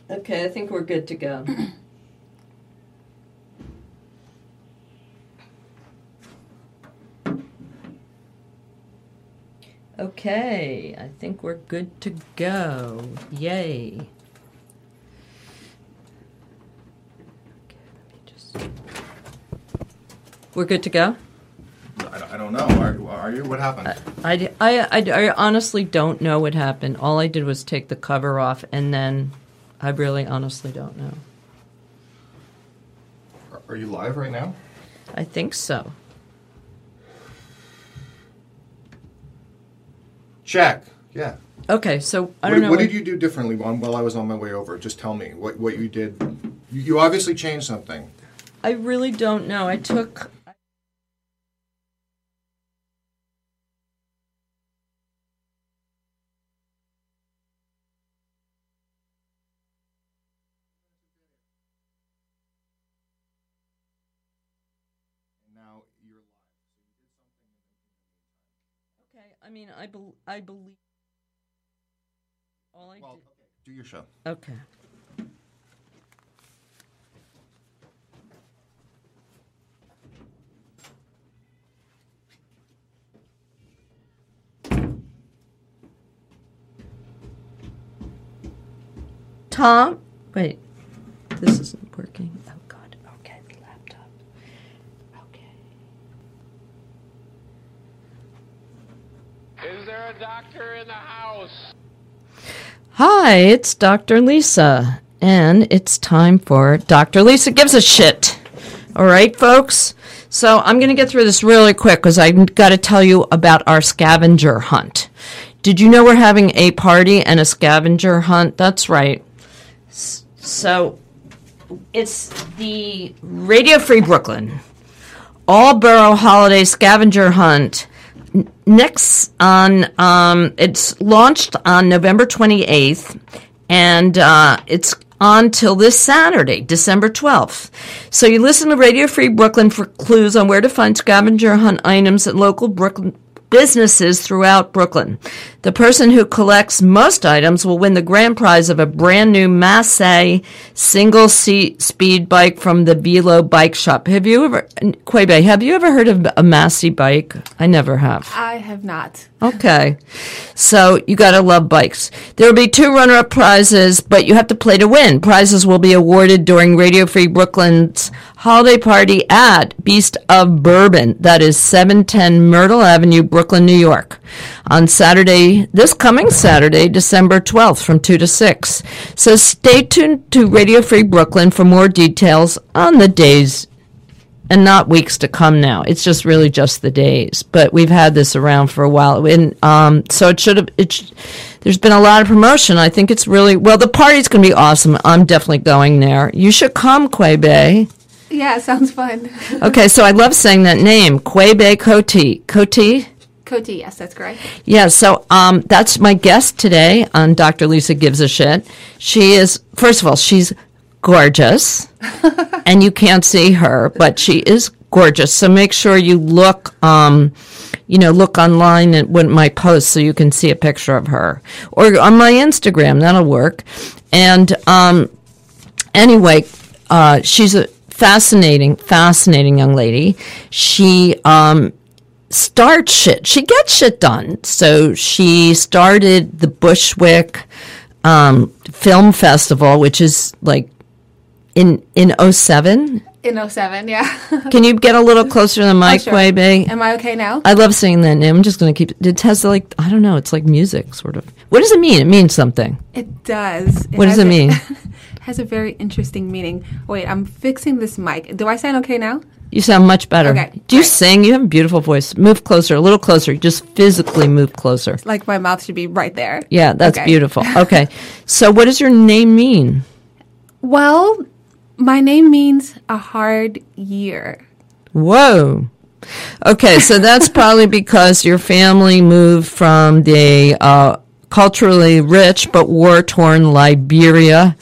Okay, I think we're good to go. Okay, I think we're good to go. Yay. We're good to go? I don't know. Are you? What happened? I honestly don't know what happened. All I did was take the cover off, and then I really honestly don't know. Are you live right now? I think so. Check. Yeah. Okay, so I don't know. What did you do differently while I was on my way over? Just tell me what you did. You obviously changed something. I really don't know. I took... Now you're live. So you did something. Okay, I mean, I believe... All I did... Okay. Do your show. Okay. Tom? Wait. This isn't working. Oh, God. Okay, the laptop. Okay. Is there a doctor in the house? Hi, it's Dr. Lisa, and it's time for Dr. Lisa Gives a Shit. All right, folks? So I'm going to get through this really quick because I've got to tell you about our scavenger hunt. Did you know we're having a party and a scavenger hunt? That's right. So it's the Radio Free Brooklyn All-Borough Holiday Scavenger Hunt. Next on, it's launched on November 28th, and it's on till this Saturday, December 12th. So you listen to Radio Free Brooklyn for clues on where to find scavenger hunt items at local Brooklyn businesses throughout Brooklyn. The person who collects most items will win the grand prize of a brand new Massey single-seat speed bike from the Velo Bike Shop. Have you ever, Quebe, have you ever heard of a Massey bike? I never have. I have not. Okay. So you got to love bikes. There will be 2 runner-up prizes, but you have to play to win. Prizes will be awarded during Radio Free Brooklyn's holiday party at Beast of Bourbon. That is 710 Myrtle Avenue, Brooklyn, New York. On Saturday, this coming Saturday, December 12th from 2 to 6. So stay tuned to Radio Free Brooklyn for more details on the days and not weeks to come now. It's just really just the days. But we've had this around for a while. And so it should have, there's been a lot of promotion. I think it's really, well, the party's going to be awesome. I'm definitely going there. You should come, Quebe. Yeah, sounds fun. Okay, so I love saying that name, Quebe Coty. Coty? Coty, yes, that's correct. Yeah, so that's my guest today on Dr. Lisa Gives a Shit. She is, first of all, she's gorgeous, and you can't see her, but she is gorgeous. So make sure you look, look online at my post so you can see a picture of her, or on my Instagram. That'll work. And anyway, she's a fascinating young lady. She starts shit. She gets shit done. So she started the Bushwick Film Festival, which is like in 07? In 07, yeah. Can you get a little closer to the mic, sure. Quebe? Am I okay now? I love saying that name. I'm just going to keep it. It has like, I don't know, it's like music, sort of. What does it mean? It means something. It does. What does it mean? It has a very interesting meaning. Wait, I'm fixing this mic. Do I sound okay now? You sound much better. Okay. Do you sing? You have a beautiful voice. Move closer, a little closer. Just physically move closer. Like my mouth should be right there. Yeah, that's Okay. beautiful. Okay. So what does your name mean? Well, my name means a hard year. Whoa. Okay, so that's probably because your family moved from the culturally rich but war-torn Liberia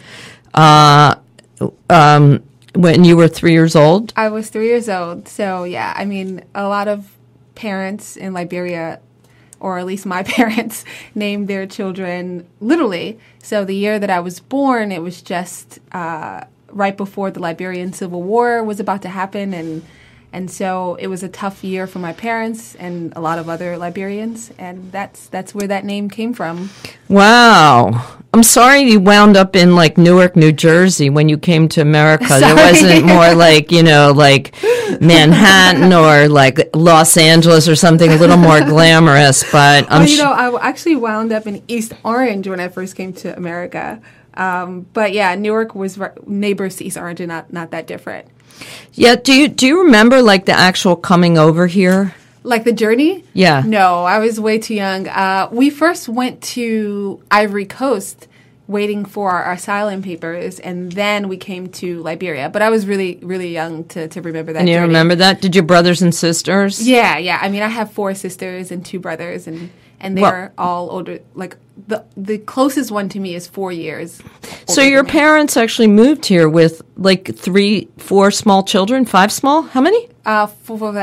when you were 3 years old? I was 3 years old. So, yeah, I mean, a lot of parents in Liberia or at least my parents, named their children literally. So the year that I was born, it was just right before the Liberian Civil War was about to happen, and so it was a tough year for my parents and a lot of other Liberians, and that's where that name came from. Wow. I'm sorry you wound up in like Newark, New Jersey when you came to America. There wasn't more like, like Manhattan or like Los Angeles or something a little more glamorous, but I actually wound up in East Orange when I first came to America. But yeah, Newark was neighbors to East Orange and not that different. Yeah, do you remember like the actual coming over here? Like the journey? Yeah. No, I was way too young. We first went to Ivory Coast waiting for our asylum papers, and then we came to Liberia. But I was really, really young to remember that And you journey. remember that? Did your brothers and sisters? Yeah. I mean, I have 4 sisters and 2 brothers, and they're all older. Like the closest one to me is 4 years. So your parents actually moved here with like 4 small children, 5 small? How many? 4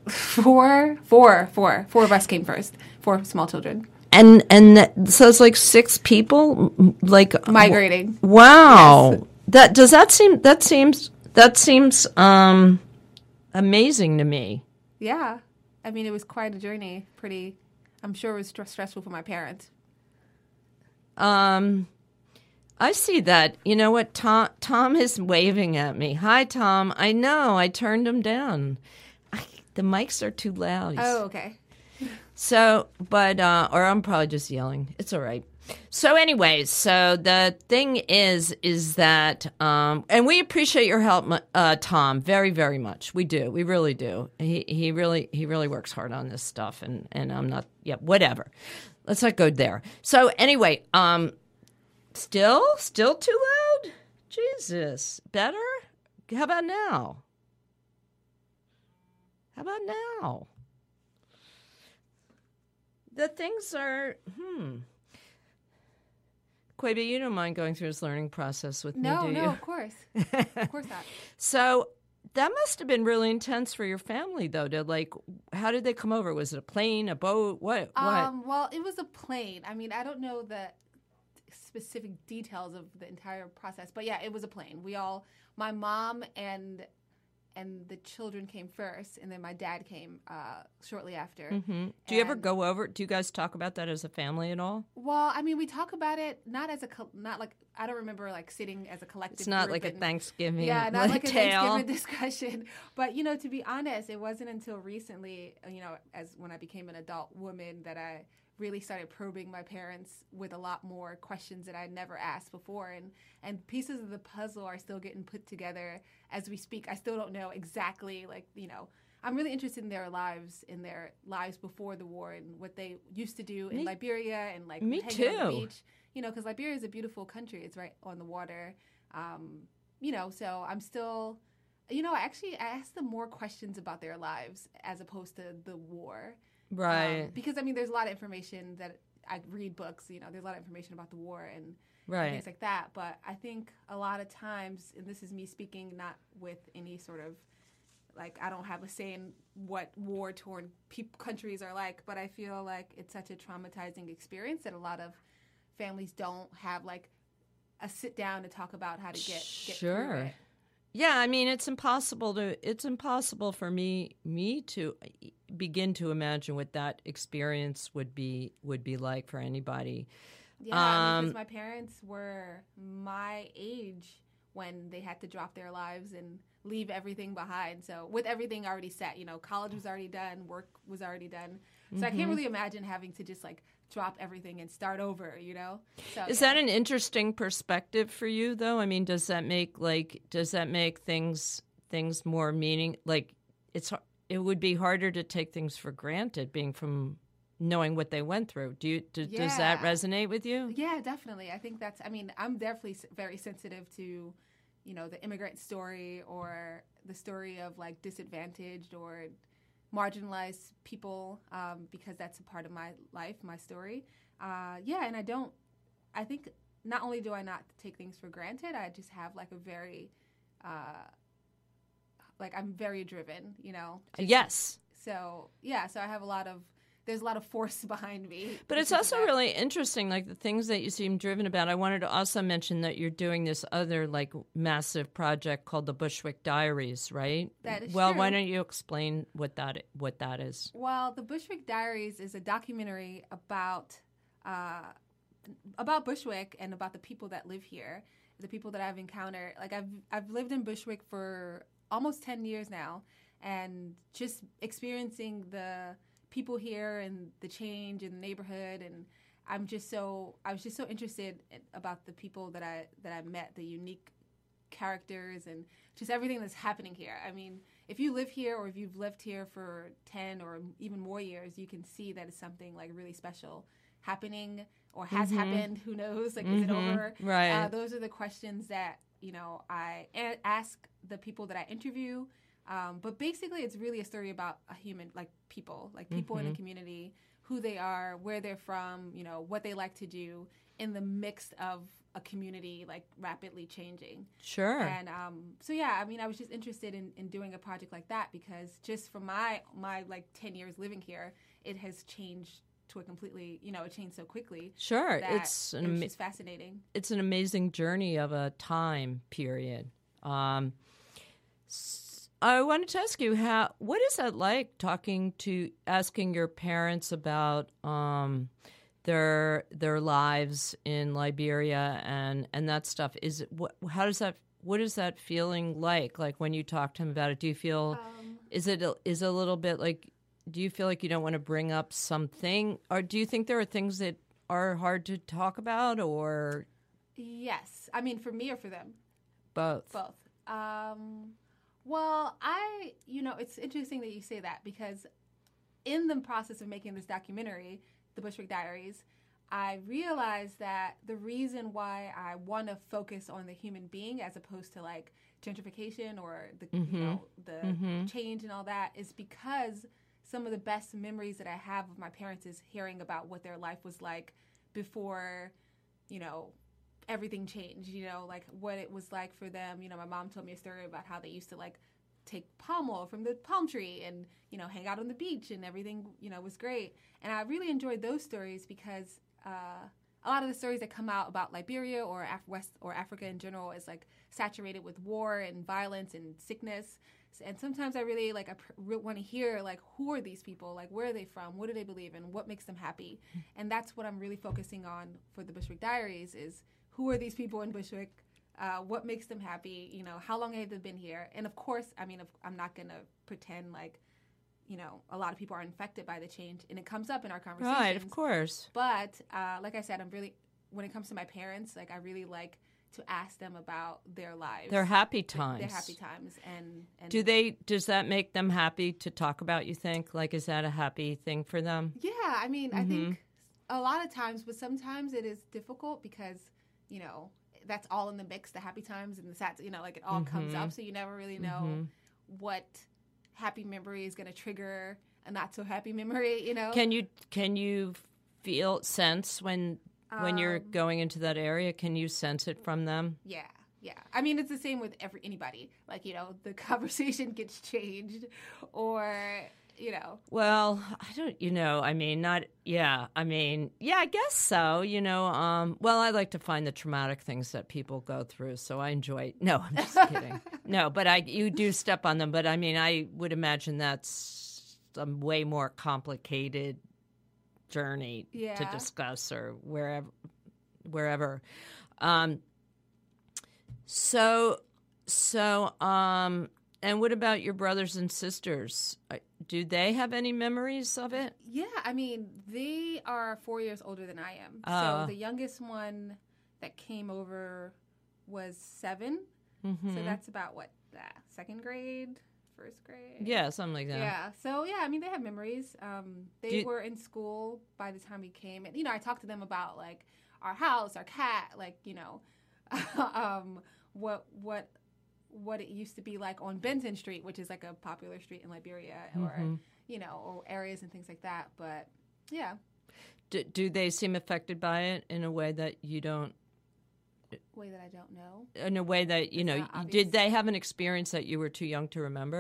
of us came first. 4 small children. And so it's like 6 people, like Migrating. Wow, yes. that seems amazing to me. Yeah, I mean, it was quite a journey. I'm sure it was stressful for my parents. I see that. You know what? Tom is waving at me. Hi, Tom. I know. I turned him down. The mics are too loud. Oh, okay. So, but, or I'm probably just yelling. It's all right. So anyways, so the thing is that, and we appreciate your help, Tom, very, very much. We do. We really do. He really works hard on this stuff, and I'm not, whatever. Let's not go there. So anyway, still too loud? Jesus. Better? How about now? The things are, Quaby, you don't mind going through this learning process with me, do you? No, of course. Of course not. So that must have been really intense for your family, though, how did they come over? Was it a plane, a boat, what? Well, it was a plane. I mean, I don't know the specific details of the entire process, but yeah, it was a plane. My mom and the children came first, and then my dad came shortly after. Mm-hmm. Do you ever go over? Do you guys talk about that as a family at all? Well, I mean, we talk about it not like I don't remember like sitting as a collective. It's not group like a Thanksgiving. Yeah, not like a tale. Thanksgiving discussion. But to be honest, it wasn't until recently, as when I became an adult woman, that I really started probing my parents with a lot more questions that I'd never asked before. And pieces of the puzzle are still getting put together as we speak. I still don't know exactly, I'm really interested in their lives before the war and what they used to do in Liberia and Me hanging too. on the beach. Because Liberia is a beautiful country. It's right on the water. So I'm still, I asked them more questions about their lives as opposed to the war. Right. Because, I mean, there's a lot of information that I read books, there's a lot of information about the war and things like that. But I think a lot of times, and this is me speaking not with any sort of, I don't have a say in what war-torn countries are like, but I feel like it's such a traumatizing experience that a lot of families don't have, a sit-down to talk about how to get through it. Yeah, I mean, it's impossible for me to begin to imagine what that experience would be like for anybody. Yeah, because my parents were my age when they had to drop their lives and leave everything behind. So with everything already set, college was already done, work was already done. So I can't really imagine having to just drop everything and start over, So, Is that an interesting perspective for you, though? I mean, does that make things more meaning? It would be harder to take things for granted, being from knowing what they went through. Does that resonate with you? Yeah, definitely. I think I'm definitely very sensitive to, the immigrant story or the story of disadvantaged or marginalized people, because that's a part of my life, my story. And I think not only do I not take things for granted, I just have a very, I'm very driven, Yes. So I have a lot of there's a lot of force behind me. But it's also really interesting, like the things that you seem driven about. I wanted to also mention that you're doing this other like massive project called the Bushwick Diaries, right? That is Well, true. why don't you explain what that is? Well, the Bushwick Diaries is a documentary about Bushwick and about the people that live here, the people that I've encountered. Like I've lived in Bushwick for almost 10 years now, and just experiencing the people here and the change in the neighborhood, and I was just so interested about the people that I met, the unique characters and just everything that's happening here. I mean, if you live here or if you've lived here for 10 or even more years, you can see that it's something like really special happening or has happened. Who knows? Like, is it over? Right. Those are the questions that, I ask the people that I interview. But basically, it's really a story about a human, like people in a community, who they are, where they're from, what they like to do in the mix of a community like rapidly changing. Sure. And so, yeah, I mean, I was just interested in doing a project like that because just from my like 10 years living here, it has changed to a completely, it changed so quickly. Sure. That It's it was just fascinating. It's an amazing journey of a time period. I wanted to ask you what is that like asking your parents about their lives in Liberia and that stuff? What is that feeling like? Like when you talk to them about it, do you feel is it a little bit like? Do you feel like you don't want to bring up something, or do you think there are things that are hard to talk about, or Yes, I mean for me or for them. both? Both. Well, it's interesting that you say that because in the process of making this documentary, The Bushwick Diaries, I realized that the reason why I want to focus on the human being as opposed to like gentrification or the change and all that is because some of the best memories that I have of my parents is hearing about what their life was like before, everything changed, like what it was like for them. My mom told me a story about how they used to like take palm oil from the palm tree and, hang out on the beach and everything, was great. And I really enjoyed those stories because a lot of the stories that come out about Liberia or West or Africa in general is like saturated with war and violence and sickness. And sometimes I really I want to hear like who are these people, like where are they from, what do they believe in, what makes them happy, and that's what I'm really focusing on for the Bushwick Diaries is who are these people in Bushwick, what makes them happy, how long have they been here, and of course, I mean, I'm not gonna pretend like a lot of people are infected by the change, and it comes up in our conversations. Right, of course. But like I said, I'm really when it comes to my parents, like I really like to ask them about their lives. Their happy times. Their happy times. And does that make them happy to talk about, you think? Like, is that a happy thing for them? Yeah, I mean, I think a lot of times, but sometimes it is difficult because, that's all in the mix, the happy times and the sad, like it all comes up. So you never really know what happy memory is going to trigger a not so happy memory, Can you sense when you're going into that area, can you sense it from them? Yeah. I mean, it's the same with anybody. Like, the conversation gets changed or, Well, I don't, I mean, not, yeah. I mean, yeah, I guess so, well, I like to find the traumatic things that people go through, so I enjoy, no, I'm just kidding. No, but you do step on them, but I mean, I would imagine that's a way more complicated journey to discuss or wherever. And what about your brothers and sisters? Do they have any memories of it? Yeah, I mean, they are 4 years older than I am. So the youngest one that came over was 7. So that's about second grade, first grade? Yeah, something like that. Yeah. So, yeah, I mean, they have memories. They were in school by the time we came. And, I talked to them about, like, our house, our cat, like, what it used to be like on Benton Street, which is, like, a popular street in Liberia, or, or areas and things like that. But, yeah. Do they seem affected by it in a way that you don't? Way that I don't know. In a way that, did they have an experience that you were too young to remember?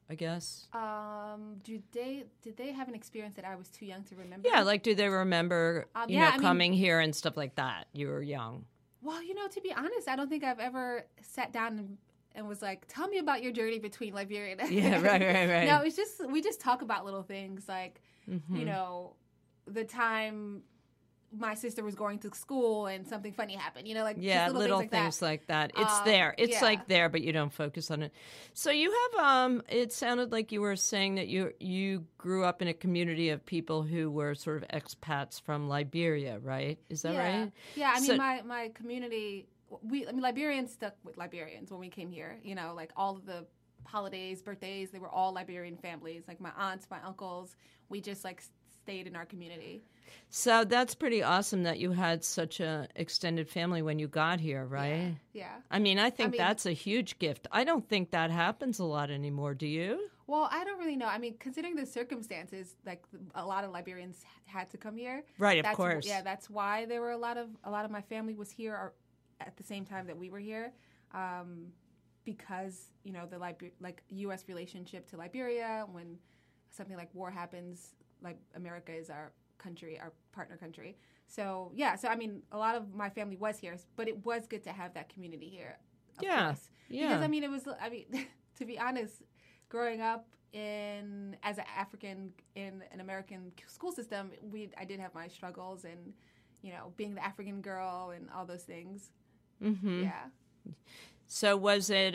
I guess. Did they have an experience that I was too young to remember? Yeah, like do they remember coming here and stuff like that? You were young. Well, to be honest, I don't think I've ever sat down and was like, tell me about your journey between Liberia and Yeah, right. No, it's just we just talk about little things like, the time my sister was going to school and something funny happened, like just little things things like that. It's there. It's like there, but you don't focus on it. So you have it sounded like you were saying that you grew up in a community of people who were sort of expats from Liberia, right? Is that right? Yeah, I mean my community Liberians stuck with Liberians when we came here, like all of the holidays, birthdays, they were all Liberian families. Like my aunts, my uncles, we just like stayed in our community. So that's pretty awesome that you had such a extended family when you got here, right? Yeah. I mean, I think that's a huge gift. I don't think that happens a lot anymore. Do you? Well, I don't really know. I mean, considering the circumstances, like a lot of Liberians had to come here. Right, of course. Yeah, that's why there were a lot of my family was here at the same time that we were here. Because, the U.S. relationship to Liberia, when something like war happens, like America is our country, our partner country. So, I mean, a lot of my family was here, but it was good to have that community here, of course. Yeah. Because, to be honest, growing up as an African in an American school system, I did have my struggles and, being the African girl and all those things. Mm-hmm. Yeah. So was it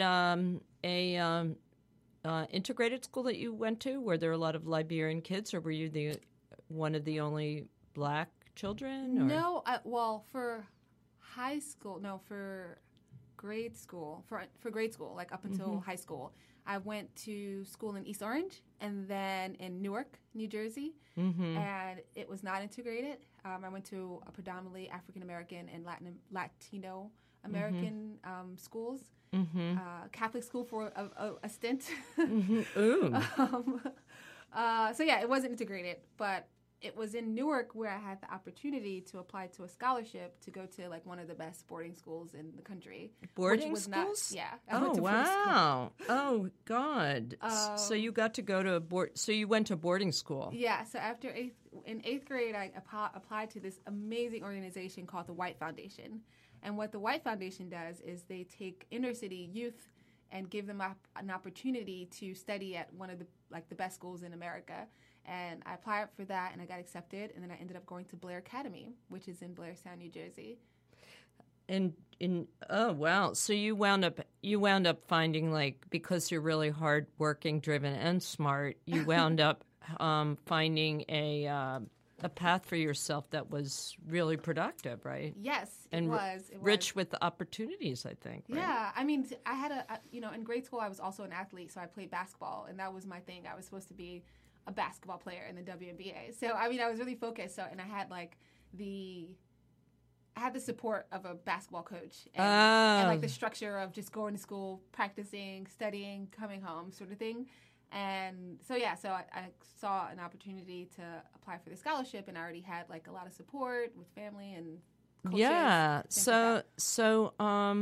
integrated school that you went to? Were there a lot of Liberian kids, or were you one of the only black children? Or? No, for high school, for grade school, for grade school, like up until high school, I went to school in East Orange and then in Newark, New Jersey, and it was not integrated. I went to a predominantly African American and Latino American schools. Catholic school for a stint. Ooh. It wasn't integrated, but it was in Newark where I had the opportunity to apply to a scholarship to go to like one of the best boarding schools in the country. Boarding schools? Yeah. Oh, wow. Oh, God. So you got to go to so you went to boarding school. Yeah. So in eighth grade, I applied to this amazing organization called the White Foundation. And what the White Foundation does is they take inner city youth and give them an opportunity to study at one of the best schools in America. And I applied for that, and I got accepted. And then I ended up going to Blair Academy, which is in Blairstown, New Jersey. And oh wow! So you wound up finding, like, because you're really hardworking, driven, and smart, you wound up finding a path for yourself that was really productive, right? Yes, and it was. Rich with the opportunities, I think. Right? Yeah, I mean, I had in grade school I was also an athlete, so I played basketball, and that was my thing. I was supposed to be a basketball player in the WNBA. So I mean, I was really focused. And I had the support of a basketball coach and like the structure of just going to school, practicing, studying, coming home, sort of thing. And so I saw an opportunity to apply for the scholarship, and I already had like a lot of support with family and coaches. Yeah. So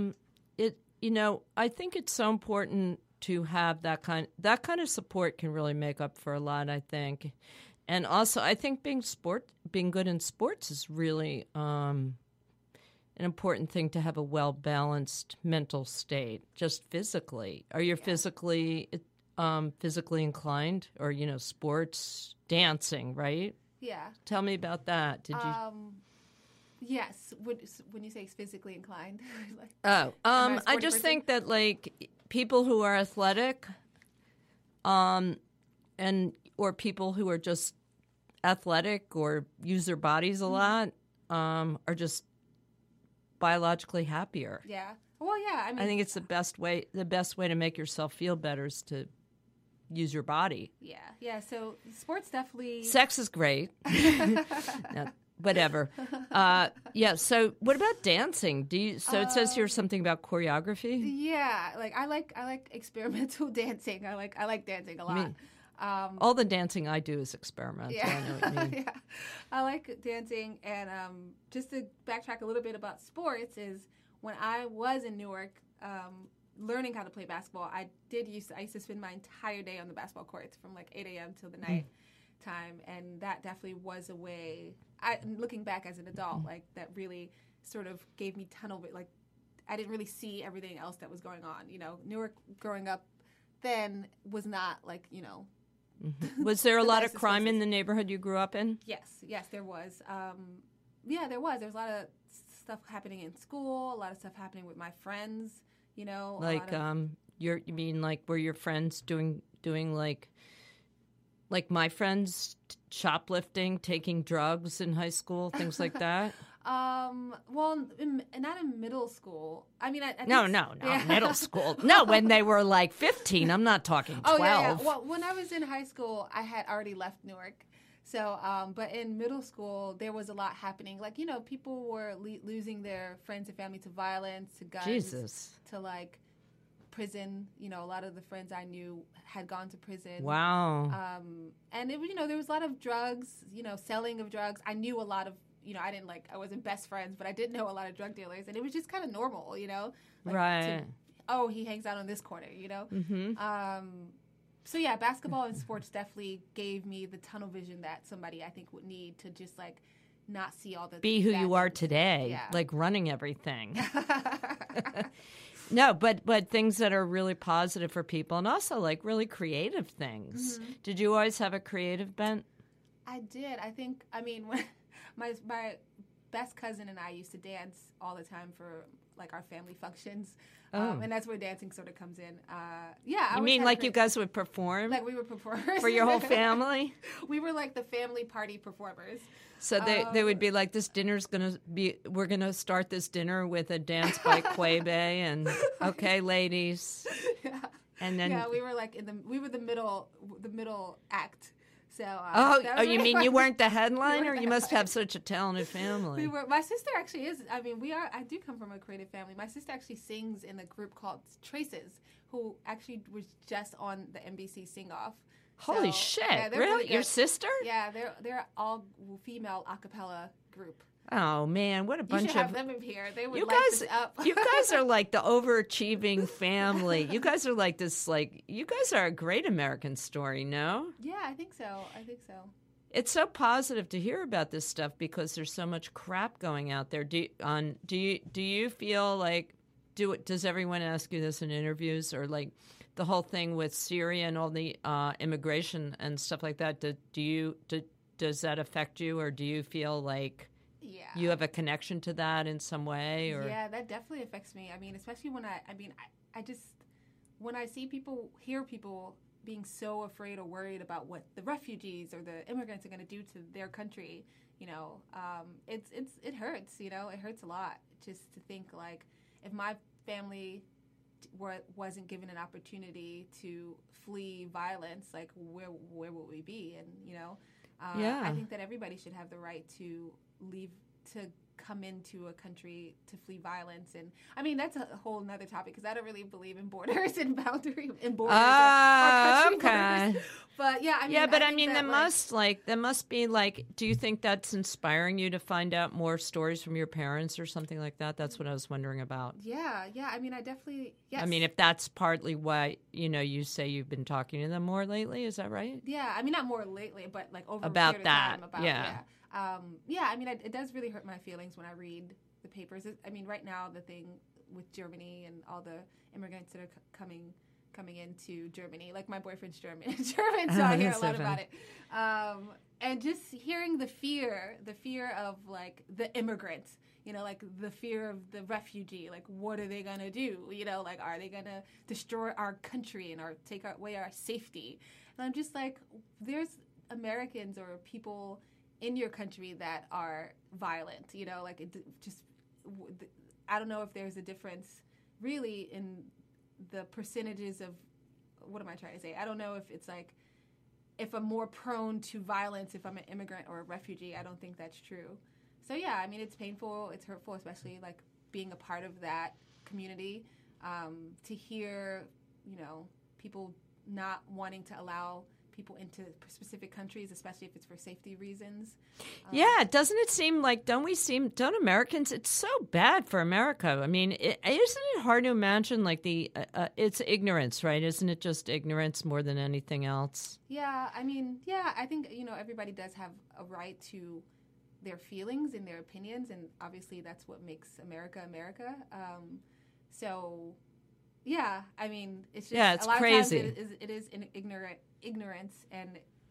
I think it's so important to have that kind of support can really make up for a lot, I think. And also I think being good in sports is really an important thing, to have a well-balanced mental state, just physically. Are you physically inclined, or sports, dancing, right? Yeah. Tell me about that. Did you Yes. When you say physically inclined. I just think that, like, people who are athletic, or people who are just athletic or use their bodies a lot, are just biologically happier. Yeah. Well, yeah. I mean, I think it's the best way to make yourself feel better is to use your body. Yeah. Yeah. So sports definitely. Sex is great. No, whatever. So what about dancing? It says here something about choreography. Yeah. Like I like experimental dancing. I like dancing a lot. All the dancing I do is experimental. Yeah. I know what you mean. Yeah. I like dancing, and just to backtrack a little bit about sports is when I was in Newark, learning how to play basketball, I used to spend my entire day on the basketball courts from like 8 a.m. till the night time, and that definitely was a way. Looking back as an adult, like that really sort of gave me like I didn't really see everything else that was going on. Newark growing up then was not like Was there a lot of nicest crime in places. the neighborhood you grew up in? Yes, there was. There was. There was a lot of stuff happening in school, a lot of stuff happening with my friends, Like you mean like were your friends doing like my friends shoplifting, taking drugs in high school, things like that? Well, not in middle school. I mean, I No, think, middle school. No, when they were like 15. I'm not talking 12. Oh, yeah. Well, when I was in high school, I had already left Newark. So, but in middle school, there was a lot happening. Like, people were losing their friends and family to violence, to guns, Jesus. to like prison. A lot of the friends I knew had gone to prison. Wow. And it, there was a lot of drugs, selling of drugs. I knew a lot of, I wasn't best friends, but I did know a lot of drug dealers, and it was just kind of normal, like Right. He hangs out on this corner, Mm-hmm. So yeah, basketball and sports definitely gave me the tunnel vision that somebody I think would need to just like not see all the Be who bad you are things. today, Yeah. like running everything. No, but things that are really positive for people, and also like really creative things. Mm-hmm. Did you always have a creative bent? I did. When my best cousin and I used to dance all the time for like our family functions, and that's where dancing sort of comes in. I You always mean had like great- you guys would perform like we were performers for your whole family? We were like the family party performers. So they would be like, this dinner's we're going to start this dinner with a dance by Quebe, and okay, ladies. Yeah. And then, Yeah, we were like we were the middle act. So you mean you weren't the headliner? the You must have such a talented family. My sister actually is. I mean, I do come from a creative family. My sister actually sings in a group called Traces, who actually was just on the NBC Sing Off. Holy So, shit! yeah, they're Really? good. Your sister? Yeah, they're all female a cappella group. Oh man, what a You bunch should have of them in here. They would you light guys! this up. You guys are like the overachieving family. You guys are like this. Like you guys are a great American story. No? Yeah, I think so. It's so positive to hear about this stuff because there's so much crap going out there. Do you feel like does everyone ask you this in interviews, or like the whole thing with Syria and all the immigration and stuff like that? Does that affect you, or do you feel like Yeah. you have a connection to that in some way? Or Yeah, that definitely affects me. I mean, especially when I just when I hear people being so afraid or worried about what the refugees or the immigrants are going to do to their country, it hurts. It hurts a lot just to think like if my family wasn't given an opportunity to flee violence, like where would we be? And Yeah. I think that everybody should have the right to leave, to come into a country to flee violence. And I mean, that's a whole nother topic because I don't really believe in borders and boundary and borders or country okay. borders. But yeah, I mean, Yeah, but I think mean, that, there must be like. Do you think that's inspiring you to find out more stories from your parents or something like that? That's what I was wondering about. Yeah. I mean, I definitely, yes. I mean, if that's partly why you say you've been talking to them more lately, is that right? Yeah, I mean, not more lately, but like over About a period that, of time. About, yeah. I mean, it does really hurt my feelings when I read the papers. I mean, right now, the thing with Germany and all the immigrants that are coming into Germany, like my boyfriend's German, so I hear a lot about it. And just hearing the fear of like the immigrants, like the fear of the refugee, like what are they gonna do? Like are they gonna destroy our country and take away our safety? And I'm just like, there's Americans or people in your country that are violent, like I don't know if there's a difference really in the percentages of, what am I trying to say? I don't know if it's like, if I'm more prone to violence if I'm an immigrant or a refugee. I don't think that's true. So yeah, I mean, it's painful, it's hurtful, especially like being a part of that community, to hear, people not wanting to allow people into specific countries, especially if it's for safety reasons. Yeah, doesn't it seem like, don't Americans, it's so bad for America. I mean, isn't it hard to imagine, like, it's ignorance, right? Isn't it just ignorance more than anything else? Yeah, I mean, I think, everybody does have a right to their feelings and their opinions, and obviously that's what makes America America. So, yeah, I mean, it's just it's a lot crazy. of times it is ignorance, and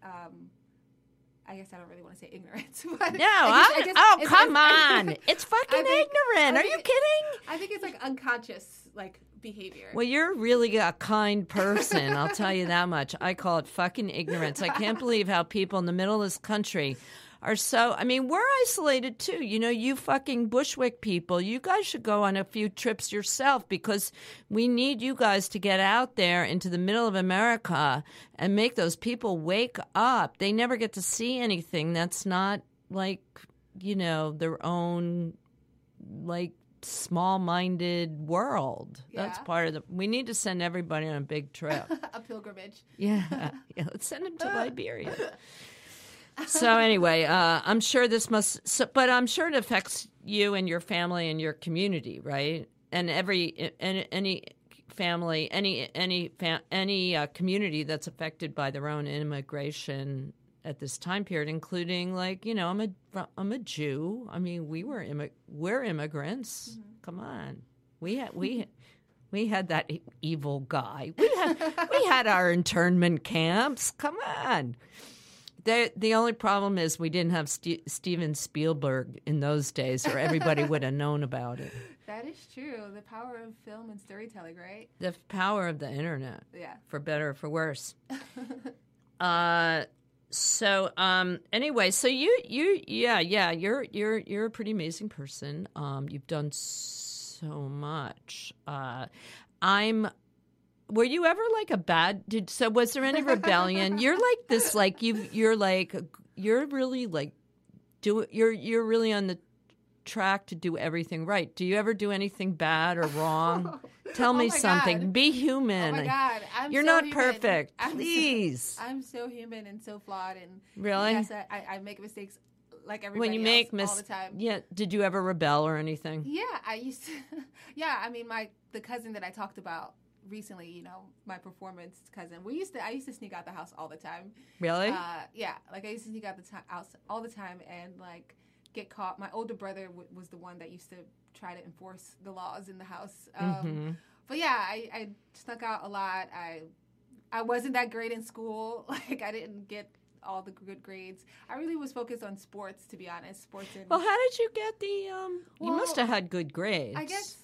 I guess I don't really want to say ignorance. But No, come on. It's fucking ignorant. Are you kidding? I think it's like unconscious, like, behavior. Well, you're really a kind person, I'll tell you that much. I call it fucking ignorance. I can't believe how people in the middle of this country are so, I mean, we're isolated too. You fucking Bushwick people, you guys should go on a few trips yourself, because we need you guys to get out there into the middle of America and make those people wake up. They never get to see anything that's not like, their own, like, small-minded world. Yeah. That's part of we need to send everybody on a big trip. A pilgrimage. Yeah, let's send them to Liberia. So anyway, I'm sure but I'm sure it affects you and your family and your community, right? And any family, any community that's affected by their own immigration at this time period, including, like, I'm a Jew. I mean, we're immigrants. Mm-hmm. Come on, we had that evil guy. We had our internment camps. Come on. The only problem is we didn't have Steven Spielberg in those days, or everybody would have known about it. That is true. The power of film and storytelling, right? The power of the internet. Yeah. For better or for worse. Anyway, so you're a pretty amazing person. You've done so much. Were you ever like was there any rebellion? You're like this, like you're really like you're really on the track to do everything right. Do you ever do anything bad or wrong? Tell me something. God. Be human. Oh my God, you're so not human. perfect. Please. I'm so human and so flawed, and really, yes, I make mistakes like everybody when you make all the time. Yeah. Did you ever rebel or anything? Yeah, I used to. Yeah, I mean, the cousin that I talked about recently, my performance cousin. I used to sneak out the house all the time. Really? Yeah, like I used to sneak out the house all the time and like get caught. My older brother was the one that used to try to enforce the laws in the house. But yeah, I snuck out a lot. I wasn't that great in school. Like, I didn't get all the good grades. I really was focused on sports, to be honest. Sports and well, how did you get the? You must have had good grades. I guess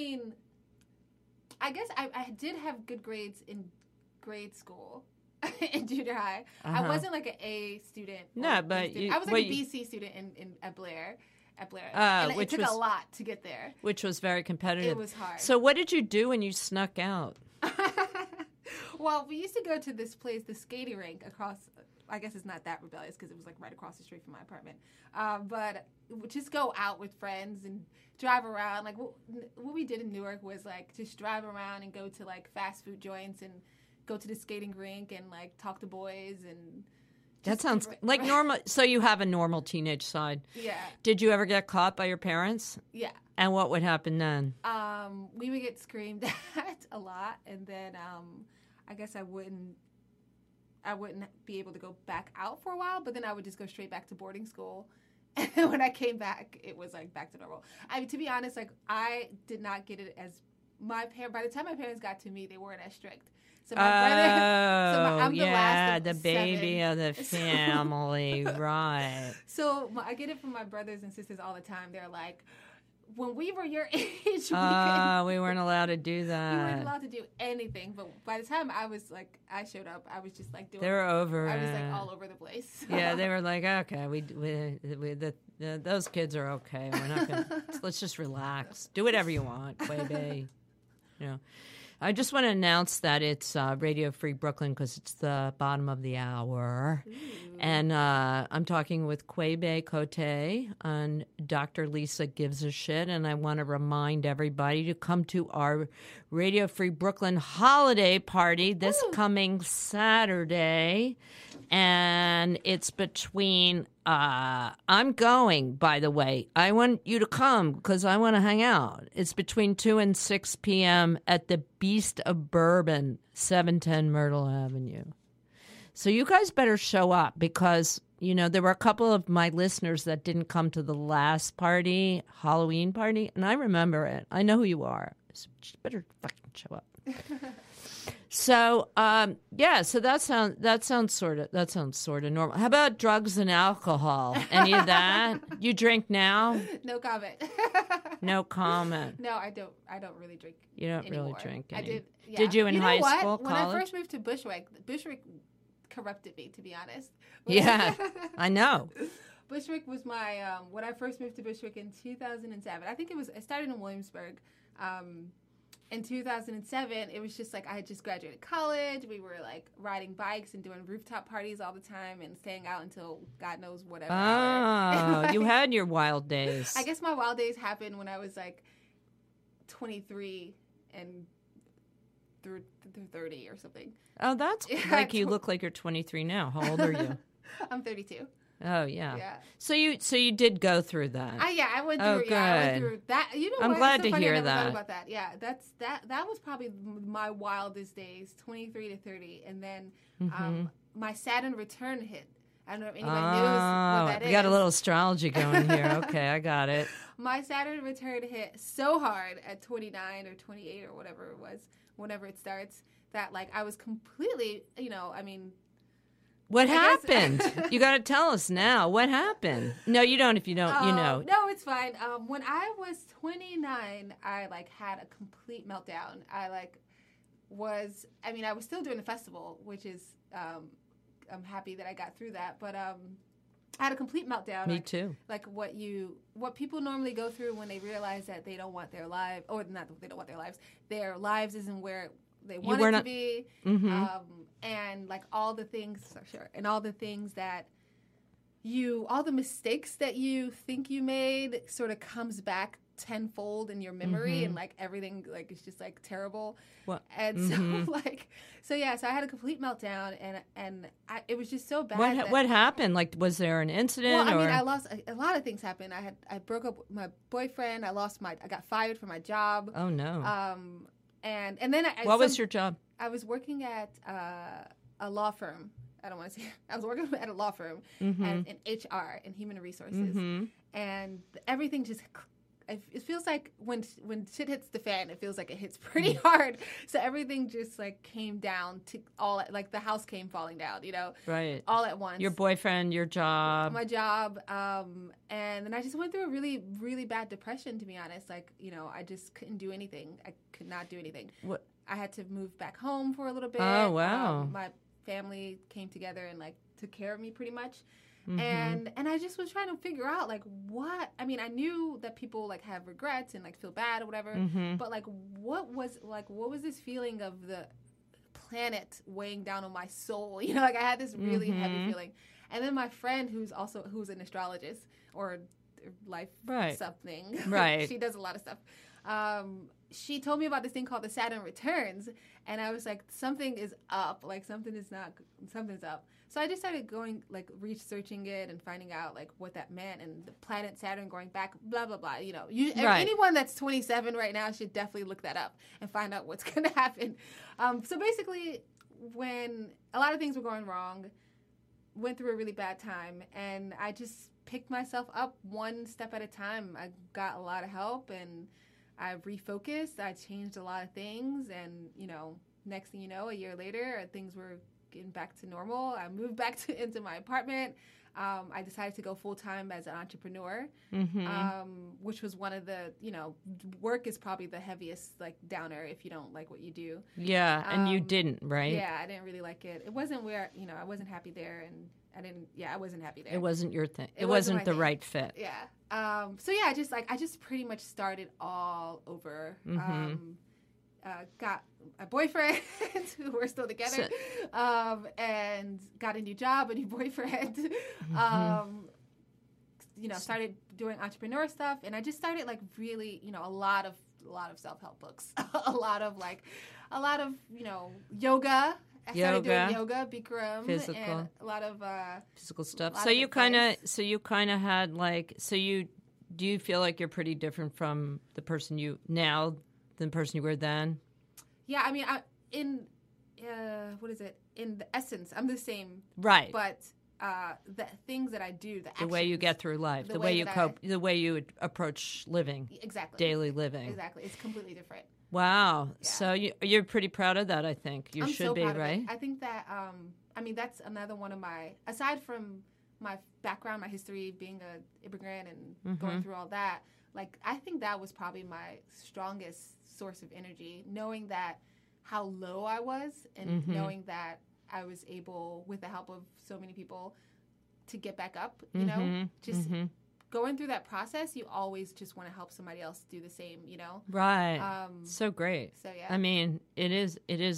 I did have good grades in grade school, in junior high. I wasn't like an A student. No, but I was like a BC student at Blair. And it took a lot to get there. Which was very competitive. It was hard. So what did you do when you snuck out? Well, we used to go to this place, the skating rink across. I guess it's not that rebellious because it was like right across the street from my apartment. But just go out with friends and drive around. Like what we did in Newark was like just drive around and go to like fast food joints and go to the skating rink and like talk to boys and. That sounds like normal. So you have a normal teenage side. Yeah. Did you ever get caught by your parents? Yeah. And what would happen then? We would get screamed at a lot, and then I guess I wouldn't be able to go back out for a while, but then I would just go straight back to boarding school. And when I came back, it was like back to normal. I mean, to be honest, like I did not get it as by the time my parents got to me, they weren't as strict. So my brother, I'm the last of the baby 7. of the family, right? So I get it from my brothers and sisters all the time. They're like, when we were your age, we weren't allowed to do that. We weren't allowed to do anything. But by the time I showed up, I was just like doing. They were over. I was like all over the place. Yeah, they were like, okay, those kids are okay. We're not gonna. Let's just relax. Do whatever you want, baby. I just want to announce that it's Radio Free Brooklyn because it's the bottom of the hour. And I'm talking with Quebe Cote on Dr. Lisa Gives a Shit. And I want to remind everybody to come to our Radio Free Brooklyn holiday party this coming Saturday. And it's between, I'm going, by the way. I want you to come because I want to hang out. It's between 2 and 6 p.m. at the Beast of Bourbon, 710 Myrtle Avenue. So you guys better show up because, there were a couple of my listeners that didn't come to the last party, Halloween party, and I remember it. I know who you are. So you better fucking show up. So, so that sounds sort of normal. How about drugs and alcohol? Any of that? You drink now? No comment. No comment. No, I don't really drink. You don't anymore. really drink. I did. Yeah. Did you in high school? When I first moved to Bushwick corrupted me, to be honest. Yeah, I know. Bushwick was my when I first moved to Bushwick in 2007. I think it started in Williamsburg. In 2007, it was just like I had just graduated college. We were like riding bikes and doing rooftop parties all the time and staying out until God knows whatever hour. Oh, you had your wild days. I guess my wild days happened when I was like 23 and through 30 or something. Oh, that's like you look like you're 23 now. How old are you? I'm 32. Oh yeah. So you did go through that. I went through. Oh, good. I went through that. I'm glad to hear I that. thought about that. Yeah, that was probably my wildest days, 23 to 30, and then my Saturn return hit. I don't know if anybody knows what that is. We got a little astrology going here. Okay, I got it. My Saturn return hit so hard at 29 or 28 or whatever it was, whenever it starts, that like I was completely, What happened? You got to tell us now. What happened? No, you don't if you don't, No, it's fine. When I was 29, I like had a complete meltdown. I was still doing the festival, which is, I'm happy that I got through that. But I had a complete meltdown. Me too. Like what people normally go through when they realize that they don't want their life, or not that they don't want their lives. Their lives isn't where they want it to be. Mm-hmm. And like all the things, and all the things that all the mistakes that you think you made sort of comes back tenfold in your memory, and like everything like it's just like terrible. What? And so I had a complete meltdown, and it was just so bad. What happened? Like, was there an incident? Well, I lost a lot of things happened. I broke up with my boyfriend. I got fired from my job. Oh no. And then what was your job? I was working at a law firm. I don't want to say. I was working at a law firm in HR and human resources, and everything just. It feels like when shit hits the fan, it feels like it hits pretty hard. So everything just like came down to like the house came falling down, right, all at once. Your boyfriend, your job, my job, and then I just went through a really, really bad depression. To be honest, like I just couldn't do anything. I could not do anything. What? I had to move back home for a little bit. Oh wow! My family came together and like took care of me pretty much. And I just was trying to figure out like what I knew that people like have regrets and like feel bad or whatever, but like what was this feeling of the planet weighing down on my soul? Like I had this really heavy feeling. And then my friend who's an astrologist or life something, right? She does a lot of stuff. She told me about this thing called the Saturn returns, and I was like, something is up, like something's up. So I just started going, like, researching it and finding out, like, what that meant, and the planet Saturn going back, blah, blah, blah, Anyone that's 27 right now should definitely look that up and find out what's going to happen. So basically, when a lot of things were going wrong, went through a really bad time, and I just picked myself up one step at a time. I got a lot of help, and I refocused. I changed a lot of things, and next thing you know, a year later, things were getting back to normal. I moved back into my apartment. I decided to go full time as an entrepreneur, which was one of the work is probably the heaviest like downer if you don't like what you do. Yeah, and you didn't, right? Yeah, I didn't really like it. It wasn't where I wasn't happy there, and I wasn't happy there. It wasn't your thing. It wasn't the right fit. Yeah. I just pretty much started all over. got a boyfriend. We're still together. And got a new job, a new boyfriend. Started doing entrepreneur stuff, and I just started like really, a lot of self-help books, a lot of yoga. I started doing yoga, Bikram, physical, and a lot of physical stuff. So you kind of had like, do you feel like you're pretty different from the person you now than the person you were then? Yeah, I mean, in the essence, I'm the same. Right. But the things that I do, the way you get through life, the way you cope, the way you approach living, exactly, daily living, exactly, it's completely different. Wow. Yeah. So you're pretty proud of that, I think. You I'm should so be, proud right? Of it. I think that, that's another one of my, aside from my background, my history, being an immigrant and going through all that, like, I think that was probably my strongest source of energy, knowing that how low I was and knowing that I was able, with the help of so many people, to get back up, going through that process, you always just want to help somebody else do the same, Right. So great. So yeah. I mean, it's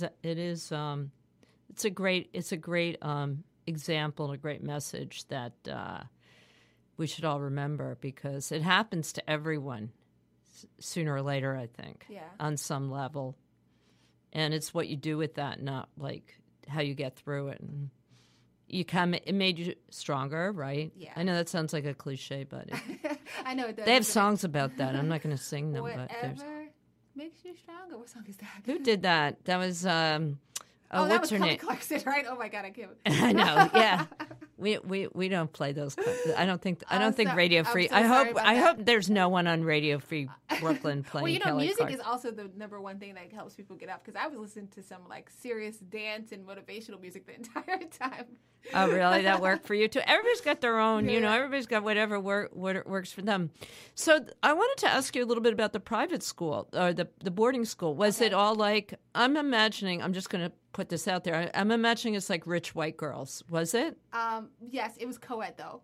a great example, a great message that we should all remember, because it happens to everyone sooner or later, I think, on some level. And it's what you do with that, not like how you get through it. And it made you stronger, right? Yeah. I know that sounds like a cliche, but I know it does. They have songs about that. I'm not going to sing them. Whatever makes you stronger. What song is that? Who did that? That was what's her name? Clarkson, right? Oh my God, I can't. I know. Yeah, we don't play those. I don't think Radio Free. I hope there's no one on Radio Free Brooklyn playing. Well, Kelly music Clarkson is also the number one thing that helps people get up, because I was listening to some like serious dance and motivational music the entire time. Oh, really? That worked for you too? Everybody's got their own, Yeah. everybody's got whatever works for them. So I wanted to ask you a little bit about the private school or the boarding school. Was it all like, I'm imagining, I'm just going to put this out there, I'm imagining it's like rich white girls. Was it? Yes, it was co-ed though.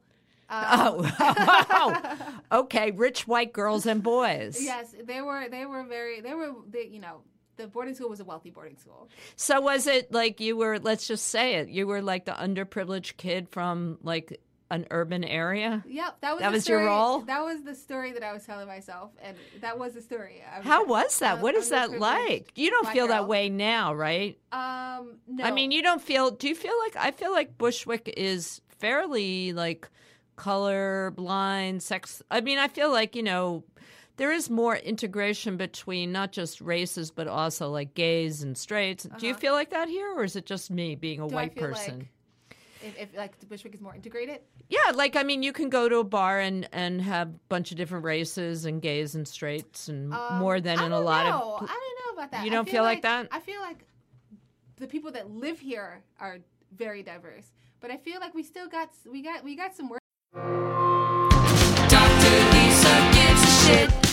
Okay, rich white girls and boys. Yes, the boarding school was a wealthy boarding school. So was it like you were, let's just say it, you were like the underprivileged kid from like an urban area? Yep, that was your role? That was the story that I was telling myself, and that was the story. How was that? What is that like? You don't feel that way now, right? No. I mean, do you feel like, I feel like Bushwick is fairly like color blind, sex. I mean, I feel like, there is more integration between not just races, but also like gays and straights. Do you feel like that here, or is it just me being a white person? If like the Bushwick is more integrated? Yeah, like, I mean, you can go to a bar and have a bunch of different races and gays and straights and more than in a lot of... I don't know about that. You don't feel like that? I feel like the people that live here are very diverse, but I feel like we still got some work. Dr. Lisa gives a shit.